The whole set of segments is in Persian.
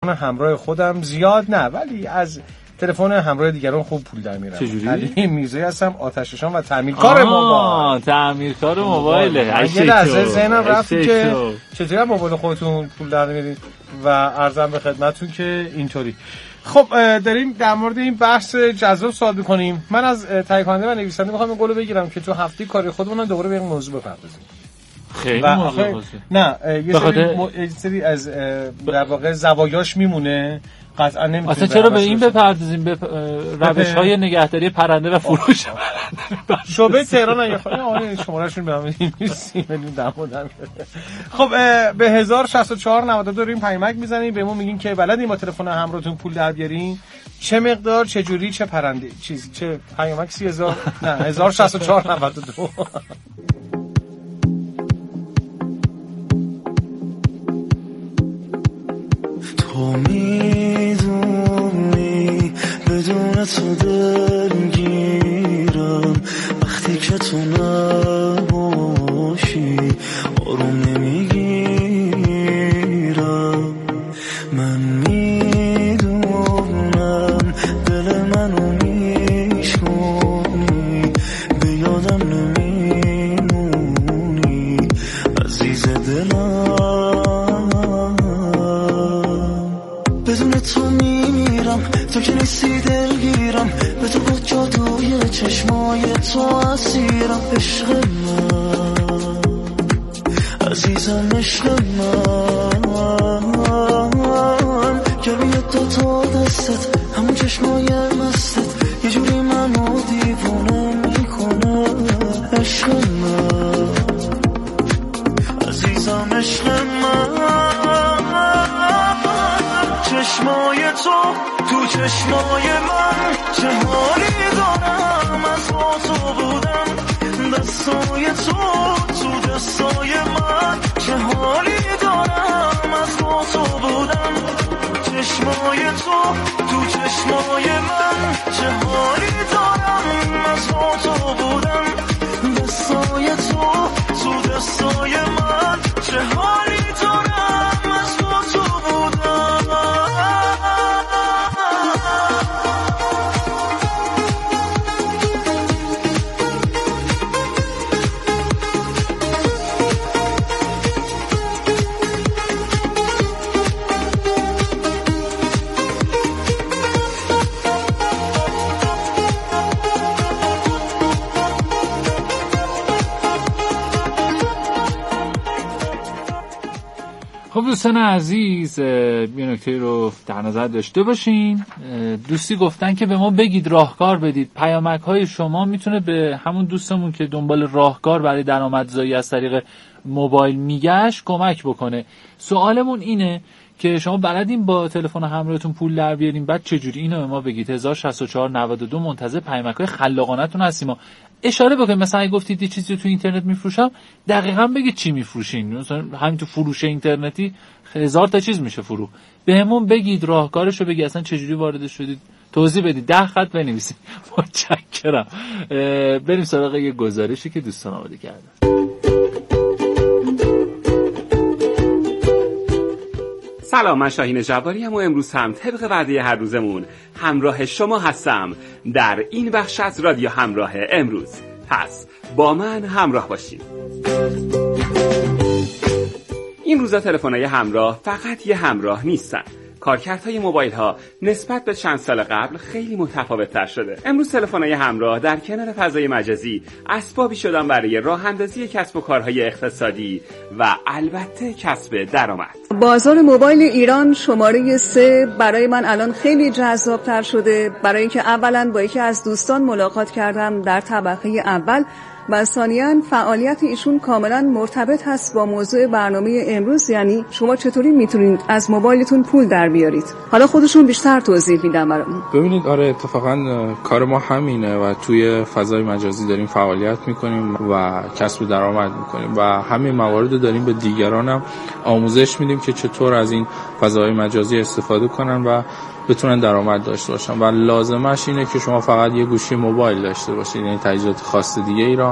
همراه خودم زیاد نه، ولی از تلفن همراه دیگران خوب پول در میارم. چجوری؟ علی میرزایی هستم، آتش‌نشان و تعمیرکار موبایل. تعمیرکار موبایل. یه لحظه ذهنم رفت که چطوری موبایل خودتون پول در میارید و عرضم به خدمتتون که اینطوری. خب داریم در مورد این بحث جذاب صحبت می‌کنیم. من از تهیه کننده و نویسنده می‌خوام این قولو بگیرم که تو هفته کاری خودمون دوباره به این موضوع بپردازیم. خیلی موضوع نه یه سری از در واقع زوایاش میمونه، قطعا نمیتونیم. اصلا چرا به این بپردازیم، به روش‌های نگهداری پرنده و فروش شعبه تهران آره شمارهشون به من می‌رسیم بدون دمودن. خب به 106492 این پیامک میزنین، بهمون میگین که بلدین با تلفن همراهتون پول در بیارین، چه مقدار، چه جوری، چه پرنده، چه پیامک 30000 نه 106492. تو میدونی بدون تو دلگیرم، وقتی که تو نباشی آروم نمیگیرم. من میدونم دل منو میشکنی، به یادم نمیمونی عزیز دلم. بدون تو میمیرم، تو که نیستی دلگیرم، به تو با جادوی چشمای تو اسیرم. عشق من عزیزم، عشق من که روی دوتا دستت همون چشمای مستت یه جوری منو دیوونه میکنه. عشق من عزیزم، عشق من چشمای تو چشمای من چه حالی دارم، از با تو بودم دستای تو دستای من چه حالی دارم، از با تو بودم چشمای تو چشمای من چه حالی دارم، از با تو بودم دستای تو دستای من چه حالی دارم، از با تو بودم. خب دوستان عزیز، یه نکته رو در نظر داشته باشین. دوستی گفتن که به ما بگید، راهکار بدید. پیامک های شما میتونه به همون دوستمون که دنبال راهکار برای درآمدزایی از طریق موبایل میگشت کمک بکنه. سوالمون اینه که شما بلدین با تلفن همراهتون پول در بیارین، بعد چجوری؟ اینو به ما بگید. 106492 منتظر پیامک‌های خلاقانه‌تون هستیم. اشاره بکنید، مثلا اگه گفتید یه چیزی تو اینترنت میفروشم، دقیقاً بگید چی میفروشین. مثلا همین تو فروش اینترنتی 1000 تا چیز میشه فروخت. بهمون بگید، راهکارشو بگید، اصلا چجوری وارد شدید، توضیح بدید، 10 خط بنویسید. متشکرم. بریم سراغ یه گزارشی که دوستان آماده کردن. سلام، من شاهین جباری ام و امروز هم طبق وعده هر روزمون همراه شما هستم در این بخش از رادیو همراه امروز. پس با من همراه باشید. این روزا تلفن‌های همراه فقط یه همراه نیستن. کارکردهای موبایل ها نسبت به چند سال قبل خیلی متفاوت‌تر شده. امروز تلفن‌های همراه در کنار فضای مجازی اسبابی شدن برای راه اندازی کسب و کارهای اقتصادی و البته کسب درآمد. بازار موبایل ایران شماره 3 برای من الان خیلی جذاب‌تر شده، برای اینکه اولا با یکی از دوستان ملاقات کردم در طبقه اول و ثانیاً فعالیت ایشون کاملا مرتبط هست با موضوع برنامه امروز، یعنی شما چطوری میتونید از موبایلتون پول در بیارید. حالا خودشون بیشتر توضیح میدن برامون. ببینید، آره اتفاقا کار ما همینه و توی فضای مجازی داریم فعالیت میکنیم و کسب درآمد میکنیم و همین موارد رو داریم به دیگران هم آموزش میدیم که چطور از این فضای مجازی استفاده کنن و بتونن درآمد داشته باشن. و لازمش اینه که شما فقط یه گوشی موبایل داشته باشید، یعنی تجهیزات خاص دیگه ای را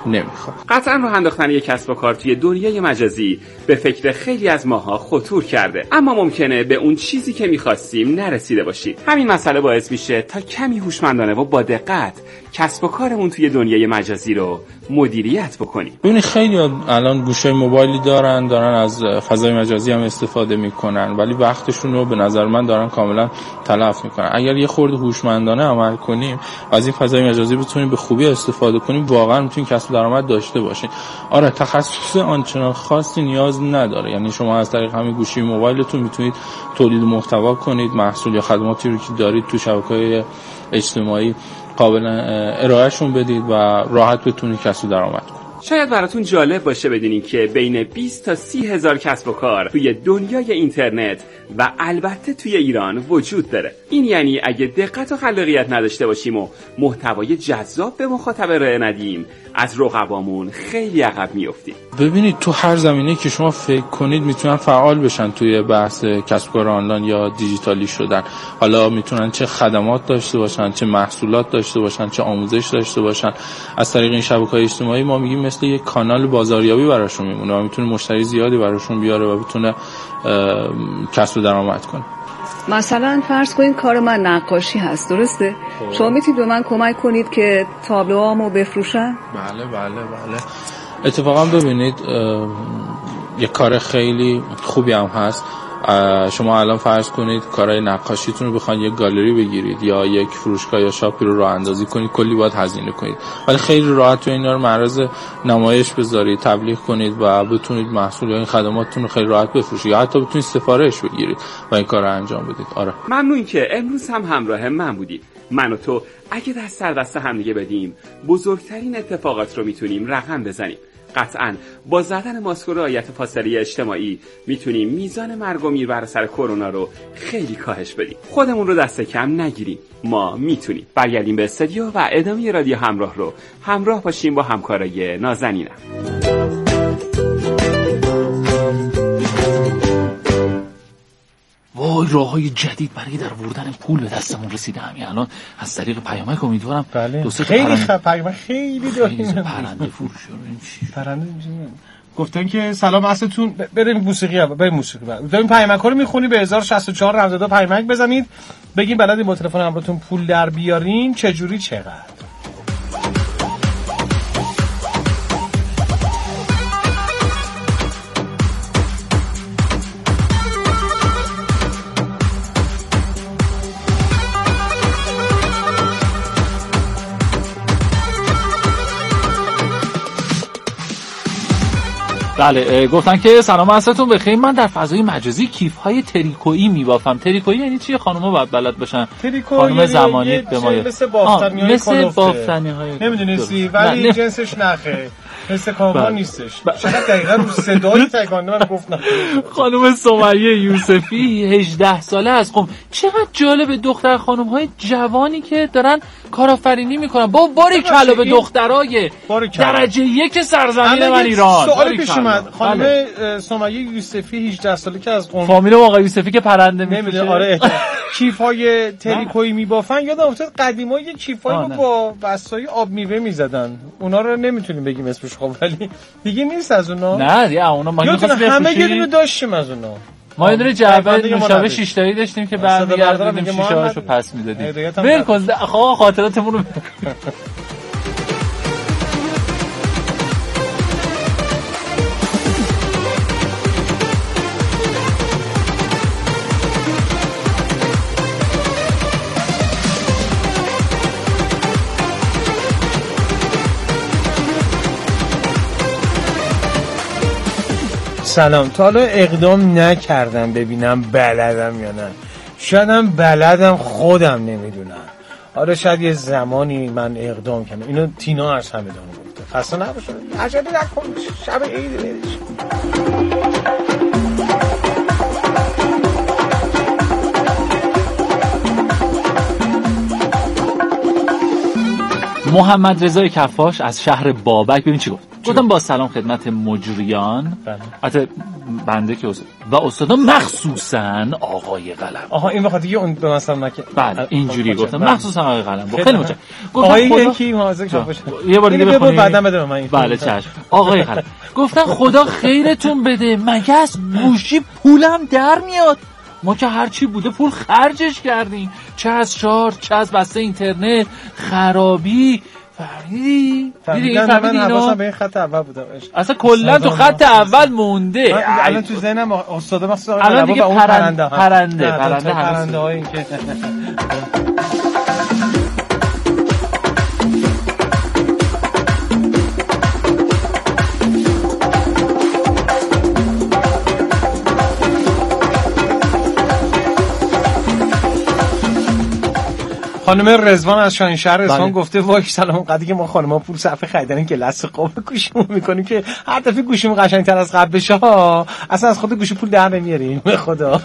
نمیخواد. قطعا راه انداختن یک کسب و کار توی دنیای مجازی به فکر خیلی از ماها خطور کرده، اما ممکنه به اون چیزی که می‌خواستیم نرسیده باشیم. همین مسئله باعث میشه تا کمی هوشمندانه و با دقت کسب و کارمون توی دنیای مجازی رو مدیریت بکنیم. ببین خیلی الان گوشه موبایلی دارن از فضای مجازی هم استفاده میکنن، ولی وقتشون رو به نظر من دارن کاملا تلف میکنن. اگر یه خورده هوشمندانه عمل کنیم و از این فضای مجازی بتونیم به خوبی استفاده کنیم، واقعا میتونیم کسب درآمد داشته باشیم. آره تخصص آنچنان خاصی نیاز نداره، یعنی شما از طریق همین گوشی موبایلتون میتونید تولید محتوا کنید، محصول یا خدماتی رو که دارید تو شبکه‌های اجتماعی قابل ارائهشون بدید و راحت بتونید کسب درآمد کنید. شاید براتون جالب باشه بدونین که بین 20 تا 30 هزار کسب و کار توی دنیای اینترنت و البته توی ایران وجود داره. این یعنی اگه دقت و خلاقیت نداشته باشیم و محتوای جذاب به مخاطب ارائه ندیم، از رقبامون خیلی عقب میافتیم. ببینید تو هر زمینه که شما فکر کنید میتونن فعال بشن توی بحث کسب و کار آنلاین یا دیجیتالی شدن. حالا میتونن چه خدمات داشته باشن، چه محصولات داشته باشن، چه آموزش داشته باشن. از طریق این شبکه‌های اجتماعی ما میگیم مثل یک کانال بازاریابی براشون میمونه و میتونه مشتری زیادی براشون بیاره و بتونه کسب درآمد کنه. مثلا فرض کنید کار من نقاشی هست، درسته؟ شما میتونید به من کمک کنید که تابلوهامو بفروشم؟ بله. اتفاقا ببینید یک کار خیلی خوبی هم هست. شما الان فرض کنید کارهای نقاشیتون رو بخواید یک گالری بگیرید یا یک فروشگاه یا شاپی رو راه اندازی کنید، کلی باید هزینه کنید، ولی خیلی راحت تو اینا رو معرض نمایش بذارید، تبلیغ کنید و بتونید محصول یا این خدماتتون رو خیلی راحت بفروشید یا حتی بتونید سفارش بگیرید و این کار رو انجام بدید. آره ممنون که امروز هم همراه من بودید. من و تو اگه دست در دست هم دیگه بدیم، بزرگترین اتفاقات رو میتونیم رقم بزنیم. قطعاً با زدن ماسک و رعایت فاصله اجتماعی میتونیم میزان مرگ و میر بر اثر کرونا رو خیلی کاهش بدیم. خودمون رو دست کم نگیریم، ما میتونیم. برگردیم به استودیو و ادامه رادیو همراه رو همراه باشیم با همکارای نازنینم. وای راههای جدید برای در آوردن پول به دستمون رسیده. همین الان از طریق پیامک امیدوارم بله. خیلی پیامک خیلی داریم. پرنده فروش پرنده گفتن که سلام عصرتون، بریم موسیقی داریم پیامک ها رو میخونی به 1064 92 پیامک بزنید بگین بلدین با تلفن همراهتون پول در بیارین چجوری چقدر. بله گفتن که سلام عصرتون بخیر، من در فضای مجازی کیف‌های تریکویی میبافم. تریکویی یعنی چیه؟ خانوما باید بلد باشن. خانم زمانی به ما مثل بافتنی‌های بافتنی‌های نمیدونستی ولی جنسش نخه، مثل کامان نیستش. چقدر دقیقاً رو صدای تکانده من گفتم. خانم سمیه یوسفی 18 ساله است. خب چقدر جالب دختر خانم‌های جوانی که دارن کارآفرینی میکنن. با باریکلا به دخترای درجه 1 سرزمین من ایران. سوال پیش اومد خانم سمیه یوسفی 18 ساله که از قم فامیل آقا یوسفی که پرنده میفروشه. آره کیف‌های تریکویی میبافن. یادم افتاد قدیما یه کیفایی رو با بستای آب میوه میزدن. اونا رو نمیتونیم بگیم اسمش خب ولی دیگه نیست از اونا. نه یا اونا ما همه یه دونه داشتیم از اونا. ما یه دونه جعبه نوشابه 6 تایی داشتیم که برمیگردیم شیشه‌هاشو پس میدادیم. ول کن خاطراتمون رو. سلام، تا حالا اقدام نکردم ببینم بلدم یا نه. شایدم بلدم خودم نمیدونم. آره شاید یه زمانی من اقدام کنم. اینو تینا از همدان گفته. خسته نباشه. عجله نکن. شب عید برش. محمد رضا کفاش از شهر بابک ببین چی گفت. گفتم با سلام خدمت مجریان. بله. البته بنده که و استادا مخصوصا آقای قلم. آها این بخاطر که اون مثلا نکه. بله اینجوری گفتم مخصوصا آقای قلم. خیلی متشکرم. آقای یکی حاضر شد باشه. یه بار دیگه بخونید. بعدا بده من. بله چشم. آقای قلم گفتن خدا خیرتون بده، مگه از گوشی پولم در میاد؟ ما که هرچی بوده پول خرجش کردیم، چه از شارژ چه از بسته اینترنت، خرابی. فهمیدی من حواسم به این خط اول بودم. اصلا کلا تو خط اول مونده. الان تو ذهنم استاد مثلا الان دیگه پرنده هایی که خانم رضوان از شاهینشهر اصفهان گفته وای سلام، قدی که ما خانم‌ها پول صرف خریدن که لثه قاب گوشیمون میکنیم که هر دفعه گوشیمون قشنگ‌تر از قبل بشه ها، اصلا از خود گوشی پول در نمیاریم به خدا.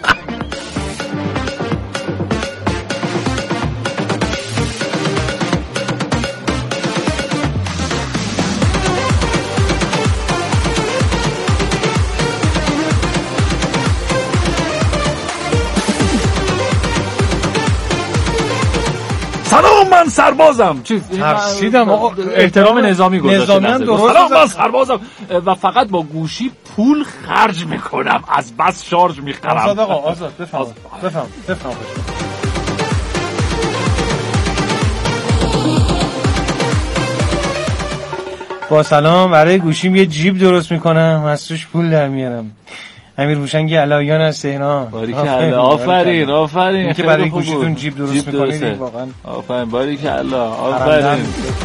سلام من سربازم. ترسیدم آقا، احترام نظامی گذاشته. سلام من سربازم و فقط با گوشی پول خرج میکنم، از بس شارژ میخرم. آزاد آقا آزاد بفهم. با سلام، برای گوشیم یه جیب درست میکنم، از توش پول در میارم. امیر هوشنگ علایان از تهران. باریکالله، آفرین این که برای گوشیتون جیب درست میکنید واقعا آفرین، باریکالله، آفرین.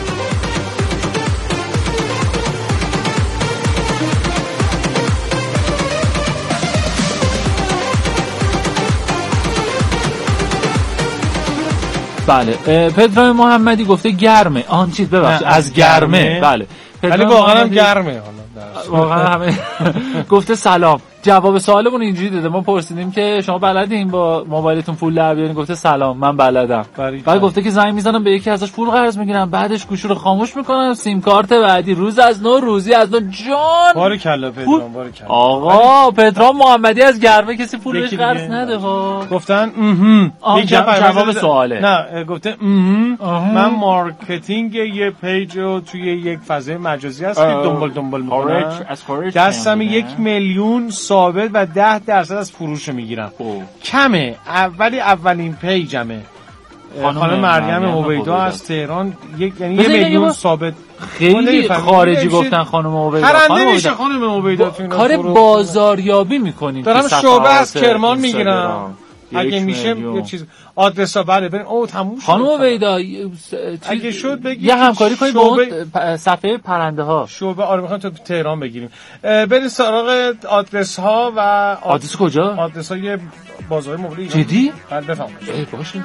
بله پدرام محمدی گفته گرمه. آن چیز ببخشید از گرمه. بله ولی واقعا هم گرمه. واقعا همه گفته سلام. جواب سوالمون اینجوری داده، ما پرسیدیم که شما بلدین با موبایلتون پول در بیارین؟ گفته سلام من بلدم. بعد گفته که زنگ میزنم به یکی ازش پول قرض میگیرم، بعدش گوشی رو خاموش میکنم، سیم کارت بعدی روز از نو روزی از نو. جان باریکالله پدرام، باریکالله. آقا پدرام محمدی از گرمه کسی پول بهش قرض نده ها. گفتن جواب سواله. نه گفته من مارکتینگ یه پیج رو توی یک فضای مجازی هست که دنبال میکنم، دستم 1 میلیون ثابت و 10% از فروش میگیرم. کمه ولی اولین پیجمه. خانم مریم عبیدا از تهران یعنی 1 میلیون ثابت. خیلی خارجی گفتن خانم عبیدا. پرنده میشه خانم عبیدا. کار بازاریابی میکنین. دارم شعبه از کرمان میگیرم. اگه میشه یه چیز آدرسا بله بریم. او تموم شد. خانم عبیدا اگه شد بگید یه همکاری کنید با اون صفحه پرنده ها. شعبه آره میخوام تو تهران بگیریم. بریم سراغ آدرس ها و آدرس کجا؟ آدرس های بازار مبلی. جدی؟ بله بفهم. باشه.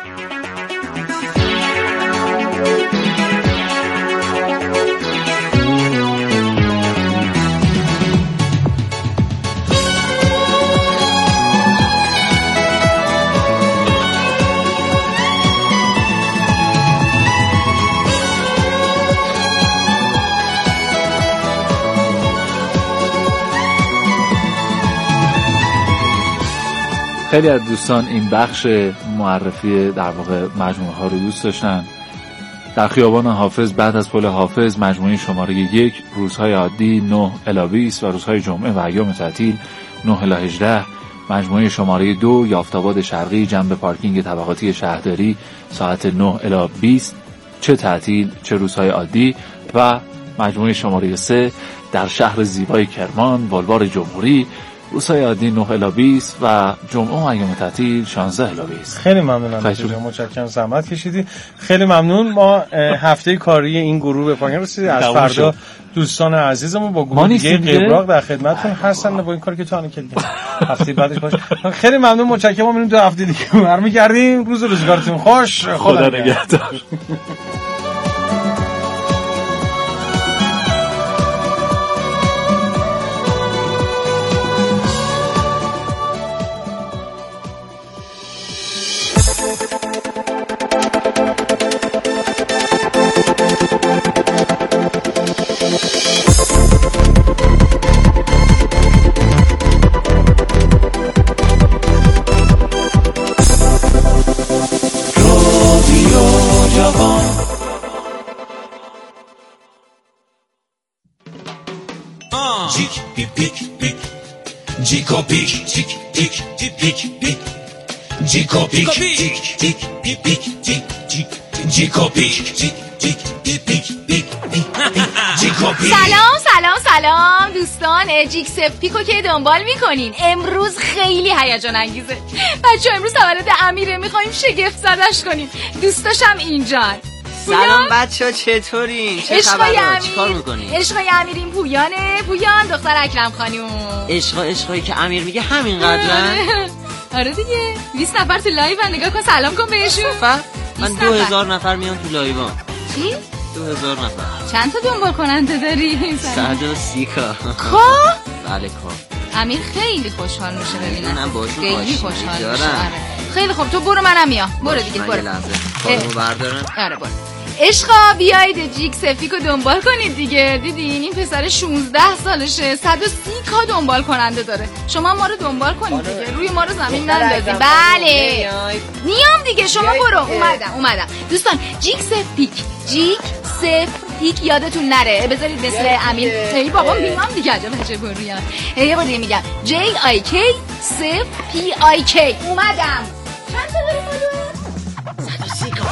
خیلی از دوستان این بخش معرفی در واقع مجموعه ها رو دوست داشتن. در خیابان حافظ بعد از پل حافظ مجموعه شماره 1 روزهای عادی 9 الی 20 و روزهای جمعه و ایام تعطیل 9 الی 18. مجموعه شماره 2 یافت‌آباد شرقی جنب پارکینگ طبقاتی شهرداری ساعت 9 الی 20 چه تعطیل چه روزهای عادی. و مجموعه شماره 3 در شهر زیبای کرمان بولوار جمهوری روزهای عادی 9 الی 20 و جمعه و ایام تعطیل 16 الی 20. خیلی ممنونم. متشکرم زحمت کشیدی. خیلی ممنون. ما هفته کاری این گروه به پایان رسید. از فردا دوستان عزیزمون با گروه دیگه قبراق در خدمتتون هستن با این کاری که تو الان کردید. هفته بعدش باشه. خیلی ممنون متشکرم. ما میریم تو هفته دیگه برمیگردیم. روز روزگارتون خوش. خدا نگهدار. پیک پیک پیک پیک جیکو پیک تیک تیک پیک پیک جیکو پیک تیک تیک پیک تیک جیکو پیک تیک تیک پیک پیک جیکو پیک. سلام سلام سلام دوستان، جیکس پیکو که دنبال میکنین. امروز خیلی هیجان انگیزه بچه. امروز تولد امیره، میخوایم شگفت زدش کنیم. دوستاشم اینجان. سلام بچه ها، چطورین؟ چه خبره؟ چیکار میکنین؟ عشقای امیر این پویانه، پویان دختر اکرم خانوم. عشقایی که امیر میگه همین قدرن؟ آره دیگه. 20 نفر تو لایو نگاه کن، سلام کن بهشون. من 2000 نفر میان تو لایو. چی؟ 2000 نفر. چند تا دنبال کننده داری؟ 130 تا. خب بله خب. امیر خیلی خوشحال میشه ببینم. من باشون خیلی خوشحال میشه. خیلی خوب، تو برو منم میام. برو دیگه برو. من یه لحظه کارمو بردارم. آره برو. عشقا بیایید جیکس پیکو دنبال کنید دیگه. دیدین این پسر 16 سالشه، 130 کا دنبال کننده داره. شما ما رو دنبال کنید دیگه، روی ما رو زمین نندازید. بله میام دیگه، شما برو. اومدم دوستان. جیکس پیک، جیک صفر پیک یادتون نره. بذارید مثل امیر. ای بابا میام دیگه، عجب برویان. یه بار دیگه میگم JIK صفر PIK. اومدم. چند تا داری فالوور؟ 130 کا.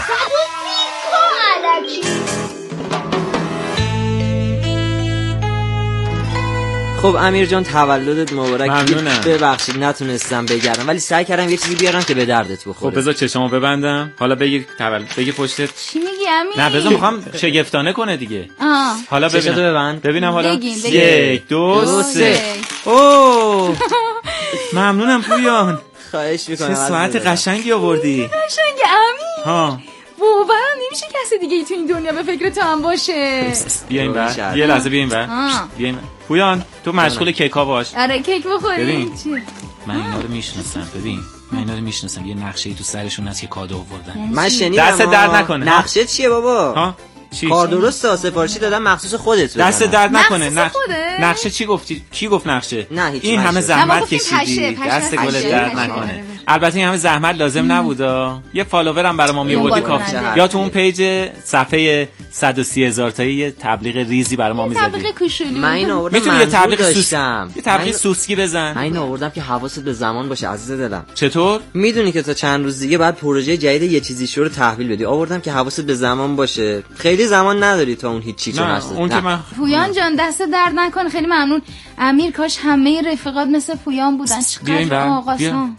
خب امیر جان تولدت مبارک. ممنونم. ببخشید نتونستم بگردم، ولی سعی کردم یه چیزی بیارم که به دردت بخوره. خب بذار چشمو ببندم. حالا بگی پشتت. چی میگی امیر؟ نه بذار میخوام شگفتانه کنه دیگه. حالا ببینم حالا. بگین. 1 2 3. اوه ممنونم پویان. خواهش میکنم. چه ساعت قشنگی آوردی. قشنگ امیر. ها باورم نمیشه کسی دیگه ای تو این دنیا به فکر تو هم باشه. بیاین بر. یه لحظه بیاین بر. پویان تو مشغول کیکا باش. آره کیک بخوریم. ببین من اینا رو میشناسم. یه نقشه‌ای تو سرشون هست که کادو آوردن. من شنیدم. دست درد نکنه. نقشه چیه بابا؟ ها کار درسته، سفارشی دادم مخصوص خودت. دست درد نکنه. نقشه چی گفتی؟ کی گفت نقشه؟ نه هیچ. این همه زحمت کشیدی. دست گلت درد نکنه. البته این همه زحمت لازم نبودا. یه فالوور هم برای ما میوردی کافی. یا تو اون پیج صفحه 130,000 تایی یه تبلیغ ریزی برای ما میزدی. تبلیغ کوچولو. من اینو آوردم. میتونی یه تبلیغ سوسکی سوسکی بزن. من اینو آوردم که حواست به زمان باشه عزیز دلم. چطور؟ میدونی که تا چند روز دیگه بعد پروژه جدید یه چیزی شروع تحویل بدی. آوردم که حواست به زمان باشه. خیلی زمان نداری تا اون هیچی چون هست. پویان جان دست درد نکنه، خیلی ممنون. امیر کاش همه رفیقات مثل پویان بودن. چقدر آقاسان.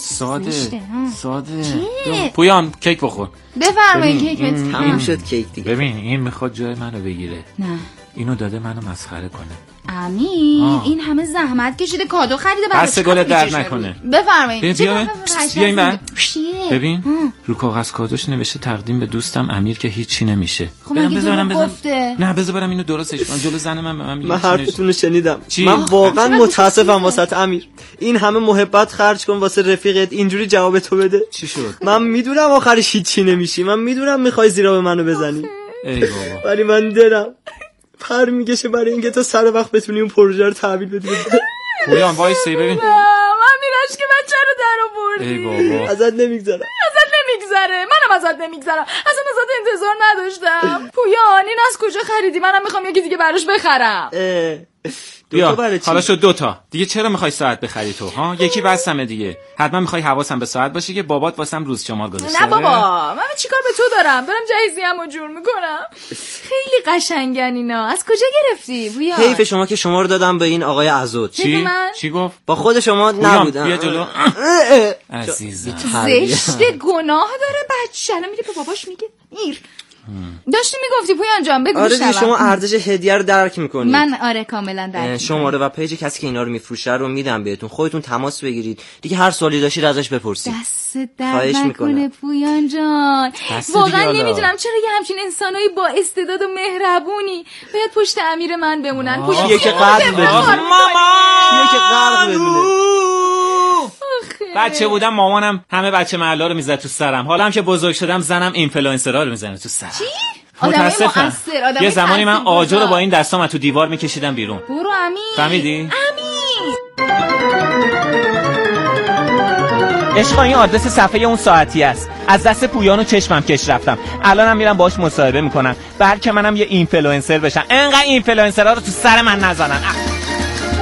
ساده. پویان کیک بخور. بفرمایید کیک تموم شد کیک دیگه. ببین این میخواد جای منو بگیره. نه اینو داده منو مسخره کنه. امیر این همه زحمت کشیده، کادو خریده برای دست گلت درد نکنه. بفرمایید. بیاین ببین رو کاغذ کادوش نوشته تقدیم به دوستم امیر که هیچی نمیشه. نه بذار برم اینو درستش کنم. جلو زن من من حرفتون رو شنیدم. من واقعا متاسفم واسه امیر. این همه محبت خرج کن واسه رفیقت، اینجوری جواب تو بده. چی شد؟ من میدونم آخرش هیچی نمیشی. من میدونم میخوای زیرا به منو بزنی. ای بابا. ولی من دلم پر میگشه برای اینکه تا سر وقت بتونی اون پروژه رو تحویل بدی. پویان وایسی ببین. من میراش که بچه رو در آوردی. ای بابا. ازت نمیگذره. منم ازت نمیگذرم. اصلا ازت انتظار نداشتم. پویان این از کجا خریدی؟ منم میخوام یکی دیگه براش بخرم. بیا حالا شد 2 تا دیگه. چرا میخوای ساعت بخری تو؟ ها یکی بسمه دیگه. حتما میخوای حواسم به ساعت باشه که بابات واسم روز شمار گذاشته. نه بابا من چیکار به تو دارم جهیزیه‌مو جور میکنم. خیلی قشنگن اینا. از کجا گرفتی بویا؟ حیف شما که شما رو دادم به این آقای عزوت. چی گفت؟ با خود شما نبودم. بیا جلو عزیزم. زشت گناه داره بچه. الان میگه به باباش میگه میر. داشتی میگفتی پویان جان بگو. آره دیگه شما ارزش هدیه رو درک میکنید. من آره کاملا درک میکنم. شماره و پیج کسی که اینا رو میفروشه رو میدم بهتون. خودتون تماس بگیرید دیگه. هر سوالی داشتید ازش بپرسید. دست درد نکنه پویان جان. واقعا نمیدونم چرا یه همچین انسانایی با استعداد و مهربونی باید پشت امیر من بمونن. کیه که قلب بدونه؟ کیه که قلب بدونه؟ بچه بودم مامانم همه بچه محلا رو میزد تو سرم. حالا هم که بزرگ شدم زنم اینفلوئنسرها رو میزنه تو سرم. چی؟ متاسفم. یه زمانی من آجر رو با این دستام تو دیوار میکشیدم بیرون. برو امیر. فهمیدی؟ عشقا این آدرس صفحه اون ساعتی است. از دست پویان و چشمم کش رفتم. الانم میرم باهاش مصاحبه میکنم. بلکه منم یه اینفلوئنسر بشم. انقدر اینفلوئنسرها رو تو سر من نزنن.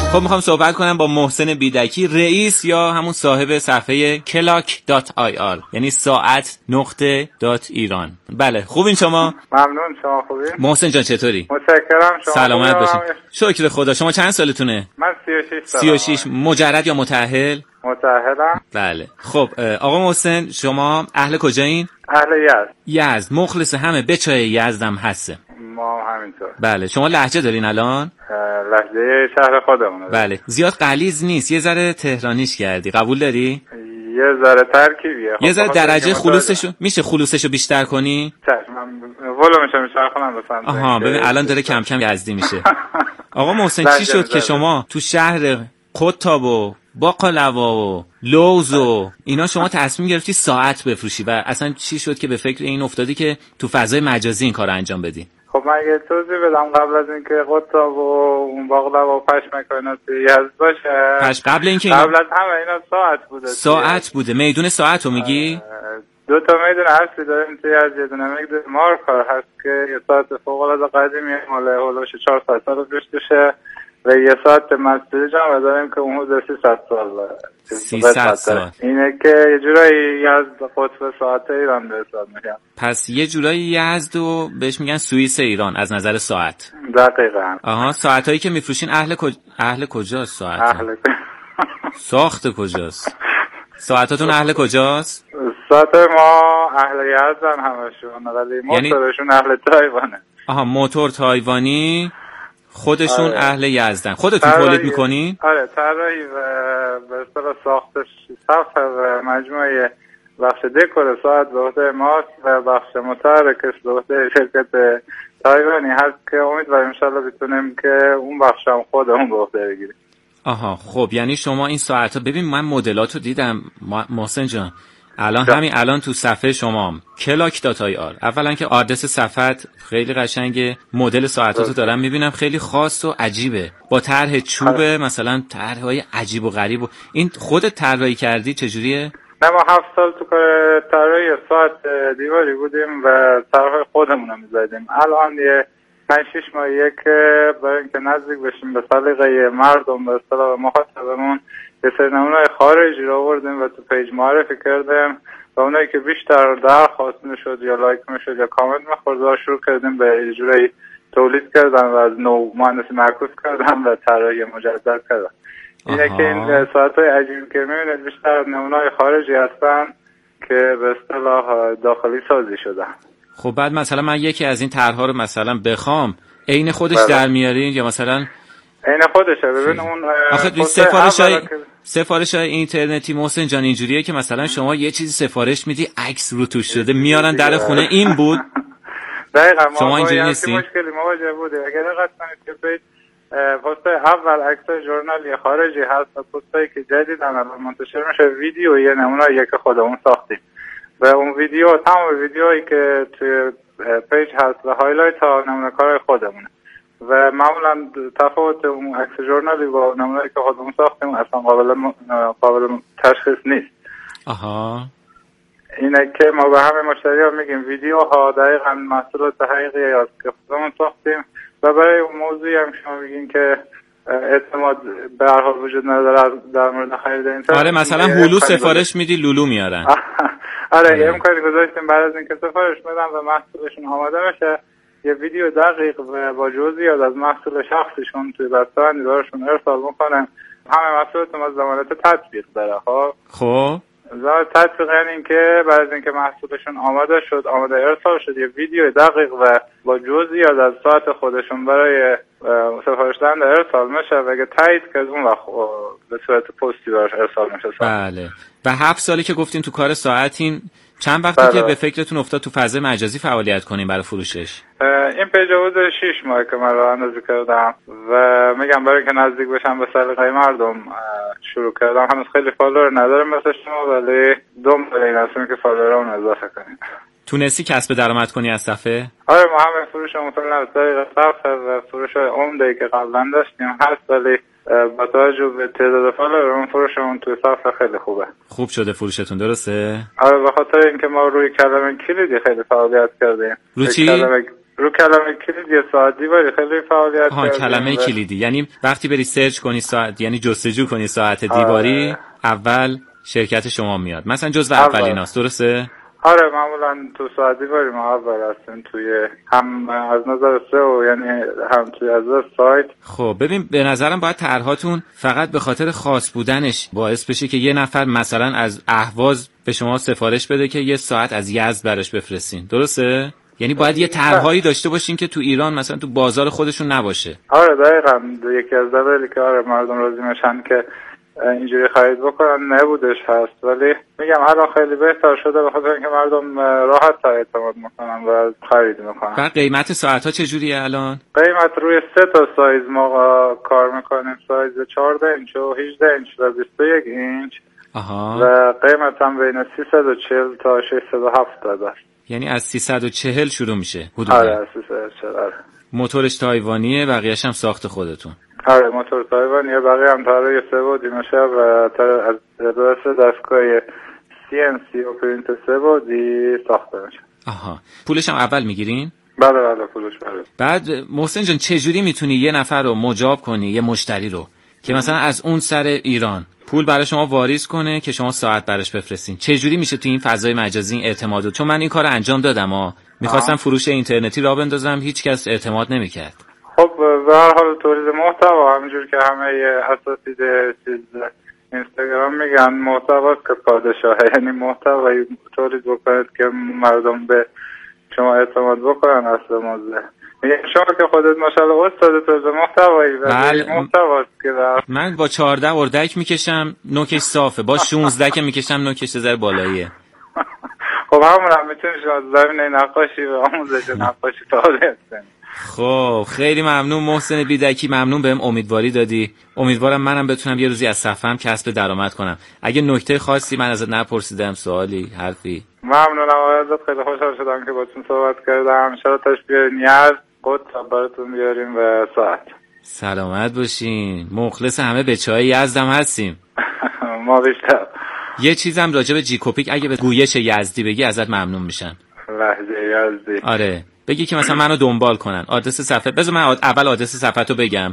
خب میخوام صحبت کنم با محسن بیدکی، رئیس یا همون صاحب صفحه clock.ir، یعنی saat.iran. بله خوبین شما؟ ممنون، شما خوبین؟ محسن جان چطوری؟ متشکرم. شما سلامت باشین. شکر خدا. شما چند سالتونه؟ من 36 سالم. 36. مجرد یا متأهل؟ متأهلم. بله. خب آقا محسن شما اهل کجایین؟ اهل یزد. یزد. مخلص همه بچای یزدم هسته. ما همینطور. بله. شما لهجه دارین الان؟ لهجه شهر خودمونه. بله. زیاد غلیظ نیست، یه ذره تهرانیش کردی. قبول داری؟ یه ذره ترکیبیه. یه ذره درجه خلوصشو میشه خلوصشو بیشتر کنی؟ من ولومش میچرخونم بسن. آها ببین الان داره کم کم یزدی میشه. آقا محسن چی شد که شما تو شهر قطاب و باقلوا و لوز و اینا شما تصمیم گرفتی ساعت بفروشی و اصلا چی شد که به فکر این افتادی که تو فضای مجازی این کارو انجام بدی؟ خب من یه توضیح بدم قبل از اینکه قطاب و اون باقلوا و پشمک و اینا توی یزد باشه. قبل اینکه قبل از همه اینا ساعت بوده. میدون ساعت رو میگی؟ دو تا میدون اصلی داریم توی از یه دونه میدون مارکار هست که یه ساعت فوق العاده قدیمیه، مال هولوش 400 سال پیشه و یه ساعت مسجد جمع داریم که اون حدود 300 سال. اینه که یه جورایی یزد قطب ساعت ایران به حساب میگم. پس یه جورایی یزد و بهش میگن سوئیس ایران از نظر ساعت. دقیقاً. آها. ساعتایی که میفروشین اهل کجاست ساعت؟ ساخت کجاست؟ ساعتاتون اهل کجاست؟ ساعت ما اهل یزدن همشون، ولی موتورشون اهل تایوانه. آها موتور تایوانی خودشون. آره. اهل یزدن. خودتون تولید میکنین؟ آره طراحی و به اصطلاح ساختش ساخت و مجموعه بخش دکور ساعت به عهده ماست و بخش متحرکش به عهده شرکت تایوانی هست که امیدواریم ان شاءالله بتونیم که اون بخش هم خودمون به عهده بگیریم. آها خب یعنی شما این ساعت‌ها ببین من مدلاتو دیدم محسن جان. همین الان تو صفحه شما clock.ir اولا که آدرس صفحت خیلی قشنگه، مدل ساعتاتو دارم میبینم خیلی خاص و عجیبه با طرح چوب مثلا طرح‌های عجیب و غریب. این خودت طراحی کردی چجوریه؟ نه ما 7 سال تو کار طراحی ساعت دیواری بودیم و طرح خودمون رو می‌زدیم. الان یه 5-6 ماهیه که برای اینکه نزدیک بشیم به سلیقه مردم به اصطلاح مخاطبمون یه سری نمونه‌های خارجی رو آوردیم و تو پیج معرفی کردیم و اونایی که بیشتر درخواست میشد یا لایک میشد یا کامنت می‌خورد شروع کردیم به یه جوری تولید کردن و از نو مهندسی معکوس کردن و طراحی مجدد کردن. اینه که این ساعت‌های عجیبی که می‌بینید بیشتر نمونه‌های خارجی هستن که به اصطلاح داخلی سازی شدن. خب بعد مثلا من یکی از این طرح‌ها رو مثلا بخوام عین خودش در میارین یا مثلا عین خودشه؟ ببین اون آخه سفارش‌های اینترنتی محسن جان اینجوریه که مثلا شما یه چیزی سفارش میدی عکس رو توش شده میارن در خونه این بود. دقیقاً شما اینجوری نیستی؟ مشکلی مواجه بوده. اگر دقت کنید که پیج پست اول عکس ژورنالی خارجی هست و پستایی که جدیدن الان منتشر میشه ویدیو یه نمونه که خودمون ساختیم و اون ویدیو تمام ویدیوهایی که توی پیج هست و هایلایت ها نمونه کارهای خودمونه و معمولا تفاوت اون عکس ژورنالی با نمونه‌ای که خودمون ساختیم اصلا قابل تشخیص نیست. آها. اینه که ما به همه مشتری‌ها میگیم ویدیوها دقیقاً محصولات حقیقی است که خودمون ساختیم و برای اون موضوعی هم شما میگین که اعتماد به هر حال وجود نداره در مورد خرید اینترنت. آره مثلا هولو سفارش میدی لولو میارن. آره یه امکانی گذاشتیم بعد از اینکه سفارش بدن و محصولشون آماده بشه یه ویدیو دقیق و با جزئیات از محصول شخصیشون توی بسته‌بندی براشون ارسال میکنن. همه محصولاتون از ضمانت تطبیق داره. خب ضمانت تطبیق یعنی اینکه بعد از اینکه محصولشون آماده ارسال شد یه ویدیو دقیق و با جزئیات از ساعت خودشون برای سفارش دهنده ارسال میشه و اگه تایید کرد اون وقت به صورت پستی براش ارسال میشه. بله. و 7 سالی که گفتین تو کار ساعتین، چند وقتی که به فکرتون افتاد تو فضای مجازی فعالیت کنین برای فروشش؟ این پیج حدود 6 ماه که من راه اندازی کردم و میگم برای که نزدیک بشم به سلیقه مردم شروع کردم. هنوز خیلی فالوور ندارم مثل شما ولی دنبال این هستیم که فالوورامون اضافه کنیم. تونستی کسب درآمد کنی از صفحه؟ آره ما همه فروشمون فعلا از طریق صفحه و فروش عمده‌ای که قبلا داشتیم هست ولی با توجه به تعداد فالوورمون فروشمون توی صفحه خیلی خوبه. خوب شده فروشتون درسته؟ آره به خاطر اینکه ما روی کلمه کلیدی خیلی فعالیت کردیم. رو چی؟ رو کلمه کلید یه ساعت دیواری خیلی فعالیت کردیم. کلمه کلیدی یعنی وقتی بری سرچ کنی ساعت، یعنی جستجو کنی ساعت دیواری، اول شرکت شما میاد مثلا جزو اولیناست، درسته؟ آره معمولا تو ساعت دیواری ما اول هستیم توی هم از نظر SEO یعنی هم توی از سایت. خب ببین به نظرم باید طرحاتون فقط به خاطر خاص بودنش باعث بشه که یه نفر مثلا از اهواز به شما سفارش بده که یه ساعت از یزد براش بفرستین، درسته؟ یعنی باید یه طرحهایی داشته باشین که تو ایران مثلا تو بازار خودشون نباشه. آره دقیقاً یکی از دلایلی که آره مردم راضی میشن که اینجوری خرید بکنن نبودش هست، ولی میگم الان خیلی بهتر شده به خاطر اینکه مردم راحت تر اعتماد میکنن و خرید میکنن. بعد قیمت ساعت ها چجوریه الان؟ قیمت روی 3 تا سایز ما کار میکنیم، سایز 14 اینچ و 18 اینچ و 21 اینچ. آها. و قیمت هم بین 340 تا 670 است. یعنی از 340 شروع میشه حدودا؟ آره از 340. آره. موتورش تایوانیه، بقیه‌اش هم ساخت خودتون؟ آره موتور تایوانیه، بقیه هم طراحی سه‌بعدی میشه و از دستگاه CNC و پرینت سه‌بعدی ساخته میشه. آها. پولش هم اول میگیرین؟ بله پولش بله. بعد محسن جان چجوری میتونی یه نفر رو مجاب کنی، یه مشتری رو که مثلا از اون سر ایران پول برای شما واریز کنه که شما ساعت براش بفرستین؟ چجوری میشه تو این فضای مجازی این اعتماد؟ چون من این کارو انجام دادم میخواستم فروش اینترنتی راه بندازم، هیچ کس اعتماد نمیکرد. خب به هر حال تولید محتوا همینجور که همه اساتید چیز اینستاگرام میگن محتواست که پادشاهه، یعنی محتوایی تولید بکنید که مردم به شما اعتماد بکنن. اصل موضوع شما که خودت ماشاءالله استاد تولید محتوایی و محتواست که من با 14 اردک میکشم نوکش صافه، با 16 که میکشم نوکش ذره بالاییه. خب همون هم میتونی شما زمینه نقاشی و آموزش نقاشی فعالیت کنید. خب خیلی ممنون محسن بیدکی، ممنون بهم امیدواری دادی. امیدوارم منم بتونم یه روزی از صفحه‌ام کسب درآمد کنم. اگه نکته خاصی من ازت نپرسیدم، سوالی، حرفی؟ ممنونم ازت، خیلی خوشحال شدم که باهاتون صحبت کردم. ان شاء الله تشبیه نیاز قطب براتون بیاریم و ساعت. سلامت باشین. مخلص همه بچه‌های یزدم هستیم. ما بیشتر. یه چیزم راجع به جیکوپیک اگه به گویش یزدی بگی ازت ممنون میشم. لهجه یزدی. آره. بگی که مثلا منو دنبال کنن. آدرس صفحه بذار من اول آدرس صفحه‌تو بگم.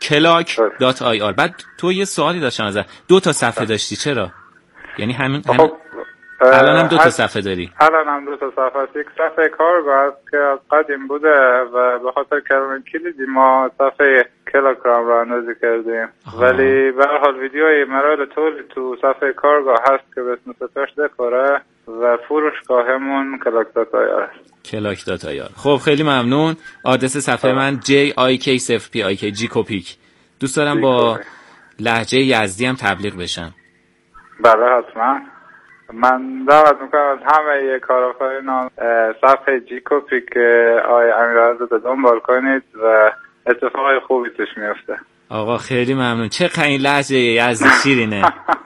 kelak.ir. بعد تو یه سوالی داشتم ازت. 2 تا صفحه داشتی چرا؟ یعنی همین الان هم 2 تا صفحه داری؟ الان هم 2 تا صفحه است. یک صفحه کارگاه است که از قدیم بوده و به خاطر کلمه کلیدی ما صفحه کلاکرام را اندازی کردیم. ولی به هر حال ویدیوی مراحل تولید تو صفحه کارگاه هست که به اسم سپرش دکوره و فروشگاهمون kelak.ir است. kelak.ir. خب خیلی ممنون. آدرس صفحه من JIK0PIK جیکوپیک. دوست دارم با لهجه یزدی هم تبلیغ بشم. بله حتما. من دعوت میکنم از همه کارآفرینان صفحه جیکوپیک آقای امیرعزت دنبال کنید و اتفاقای خوبی توش میفته. آقا خیلی ممنون. چه این لهجه یزدی شیرینه.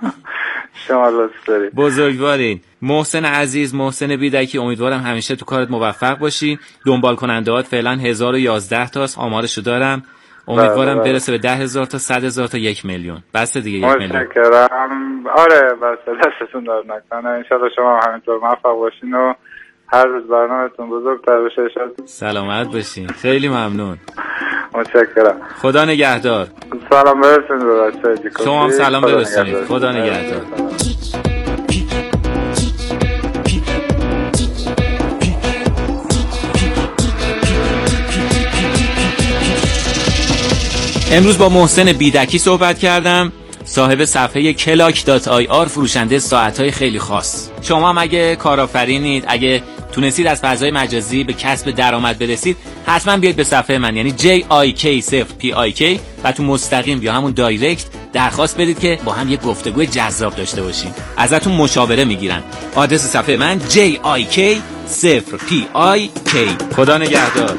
شما لطف دارید. بزرگوارین. محسن عزیز، محسن بیدکی، امیدوارم همیشه تو کارت موفق باشی. دنبال کنندهات فعلا 1011 تاست، آمارشو دارم. امیدوارم برسه به 10,000 تا 100,000 تا 1 میلیون. بس دیگه 1 میلیون. متشکرم. آره بس دستتون درد نکنه. ان شاءالله شما هم همینطور موفق باشین و هر روز برنامه‌تون بزرگتر بشه. سلامت باشین. خیلی ممنون. متشکرم. خدا نگهدار. سلام برسونید به بچه‌های جیکوپیک. شما هم سلام برسونید. خدا نگهدار. امروز با محسن بیدکی صحبت کردم، صاحب صفحه kelak.ir، فروشنده ساعت‌های خیلی خاص. شما هم اگه کارآفرینید، اگه تونستید از فضای مجازی به کسب درآمد برسید، حتما بیاید به صفحه من یعنی JIK0PIK و تو مستقیم یا همون دایرکت درخواست بدید که با هم یه گفتگو جذاب داشته باشیم. ازتون مشاوره میگیرن. آدرس صفحه من JIK0PIK. خدا نگهدار.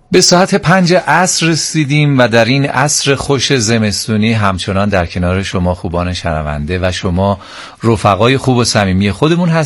به ساعت 5 عصر رسیدیم و در این عصر خوش زمستونی همچنان در کنار شما خوبان شنونده و شما رفقای خوب و صمیمی خودمون هستیم.